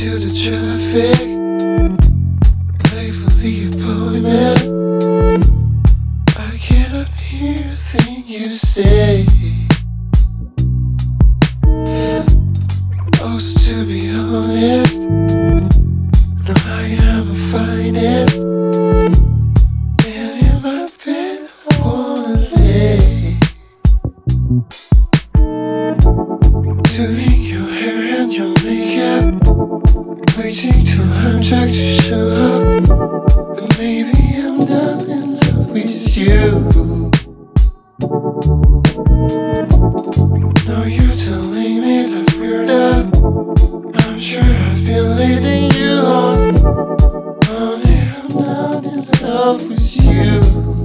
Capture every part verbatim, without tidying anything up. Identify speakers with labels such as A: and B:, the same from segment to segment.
A: to the traffic, late for the appointment. I cannot hear a thing you say. Oh, so to be honest, no, I am a finest. And in my bed I wanna lay, doing your hair and your makeup, waiting till I'm dragged to show up. But maybe I'm not in love with you. No, you're telling me that we're not. I'm sure I've been leading you on. Only I'm not in love with you.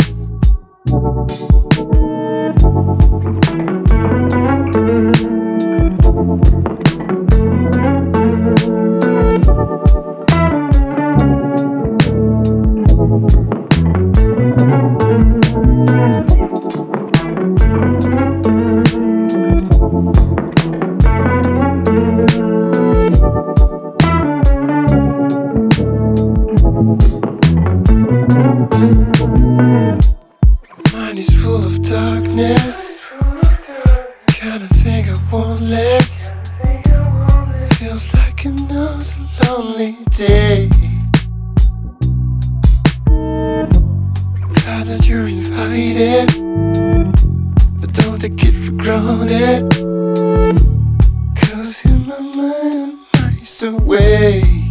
A: Mine is full of darkness. Kinda think I want less. Feels like another lonely day. Glad that you're invited, but don't take it for granted. Cause in my mind I'm miles away.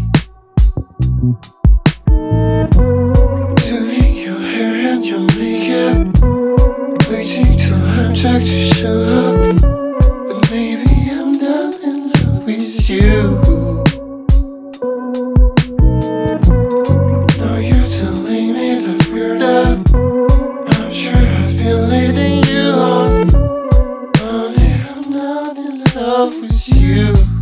A: Doing your hair and your makeup, waiting till I'm dragged to show up. But maybe I'm not in love with you. No, you're telling me that we're not. I'm sure I've been leading you on. Only I'm not in love with you.